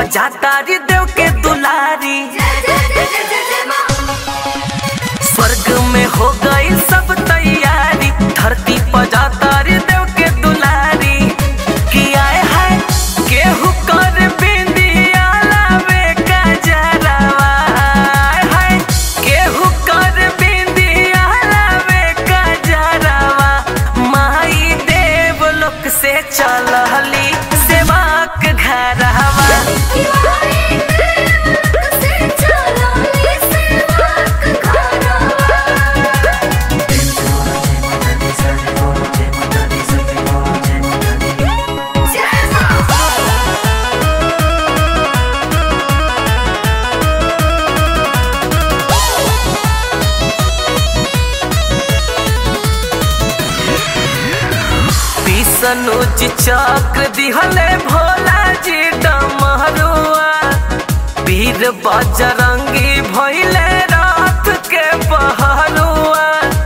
जातारी देव के दुलारी। स्वर्ग में हो गई सब तैयारी, धरती पर जातारी देव के दुलारी। कि आए है केहू कर बिंदिया लावे का जरावा, है केहू कर बिंदिया लावे का जरावा। माई देव लोक से चलहली सेवा के घरवा। सनुज चक्र दिहले भोला जी डमरुआ, वीर बजरंगी भइले रात के पहरुआ।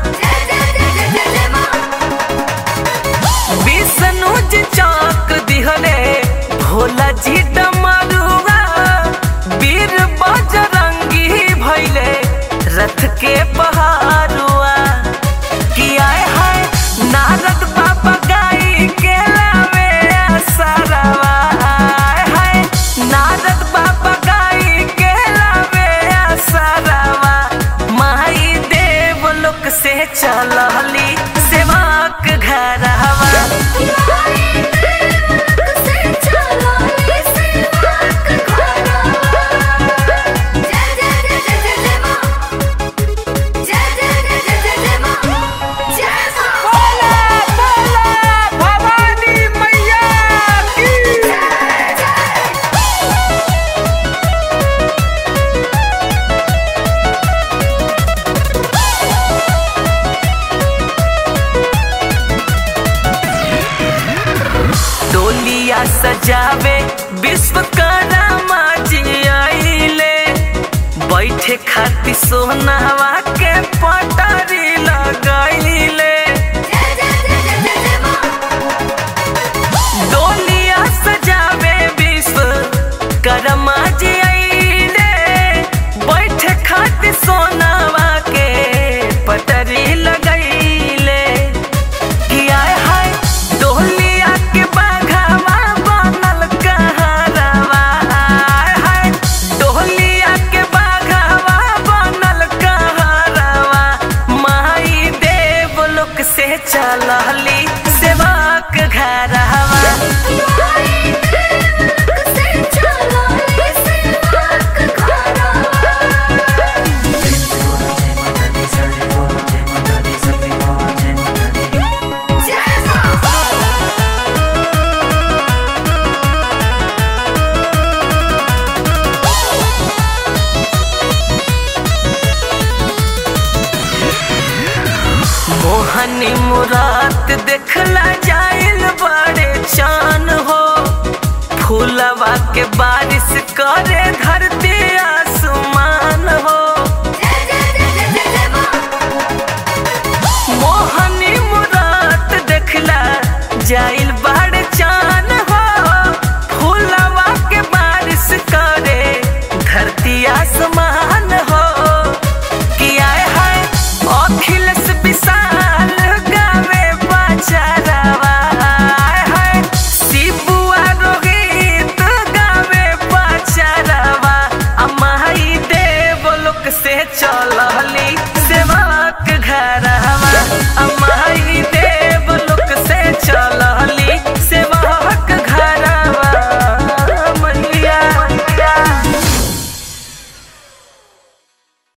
सनुज चक्र दिहले भोला जी डमरुआ, वीर बजरंगी भइले रथ के पहरुआ। कि आए है नारद बाबा के लावे सरवा, है नारद बाबा गाई के लावे सरवा। माई देव लोक से चलहली सेवा के घरवा। सजावे विश्वकर्मा जी आइले, बैठे खातिर सोनावा के पटारी लगाइले। डोलिया सजावे विश्वकर्मा जी आइले, बैठे खातिर सोनावा के पटारी लगाइले। कि आए है डोलिया के चलहली सेवा के घरवा। मोहनी मुरात देखला जाइल बड़े चान हो, फूलवा के बारिश करे धरती आसमान हो। मोहनी मुरात देखला जाइल बड़े चान हो, फूलवा के बारिश करे धरती आसमान हो। कि आए है अखिलेश विशाल गावे बचरवा, है शिबुआ रोहित गावे बचरवा। माई देव लोक से चलहली सेवा के घरवा।